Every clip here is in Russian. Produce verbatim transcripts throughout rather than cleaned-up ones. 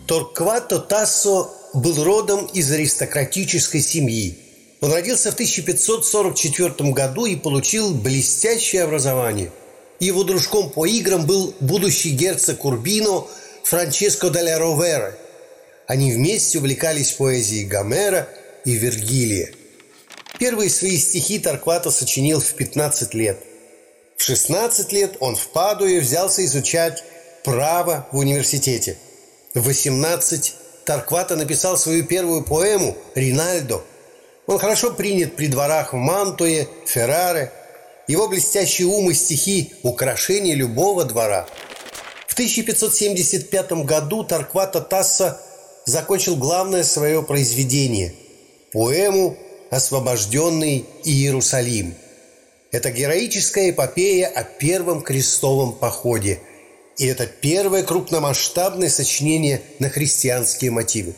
Торквато Тассо был родом из аристократической семьи. Он родился в тысяча пятьсот сорок четвёртом году и получил блестящее образование. Его дружком по играм был будущий герцог Урбино Франческо делла Ровера. Они вместе увлекались поэзией Гомера и Вергилия. Первые свои стихи Торквато сочинил в пятнадцать лет. В шестнадцать лет он в Падуе взялся изучать право в университете. В восемнадцать Торквато написал свою первую поэму «Ринальдо». Он хорошо принят при дворах в Мантуе, Ферраре. Его блестящий ум и стихи – украшение любого двора. В тысяча пятьсот семьдесят пятом году Торквато Тассо закончил главное свое произведение – поэму «Освобожденный Иерусалим». Это героическая эпопея о первом крестовом походе. И это первое крупномасштабное сочинение на христианские мотивы.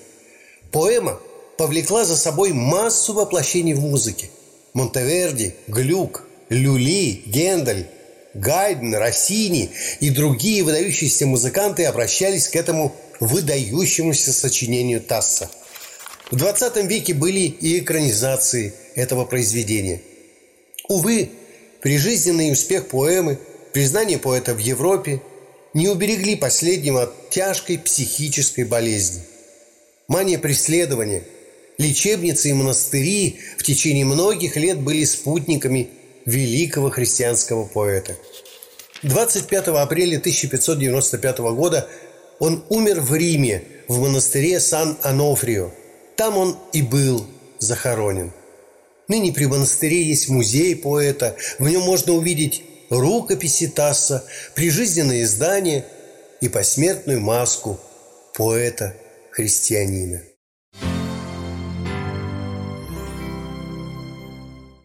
Поэма повлекла за собой массу воплощений в музыке. Монтеверди, Глюк, Люли, Гендель, Гайден, Россини и другие выдающиеся музыканты обращались к этому выдающемуся сочинению Тассо. В двадцатом веке были и экранизации этого произведения. Увы, прижизненный успех поэмы, признание поэта в Европе не уберегли последнего от тяжкой психической болезни. Мания преследования, лечебницы и монастыри в течение многих лет были спутниками великого христианского поэта. двадцать пятого апреля тысяча пятьсот девяносто пятого года он умер в Риме, в монастыре Сан-Онофрио. Там он и был захоронен. Ныне при монастыре есть музей поэта, в нем можно увидеть рукописи Тассо, прижизненные издания и посмертную маску поэта-христианина.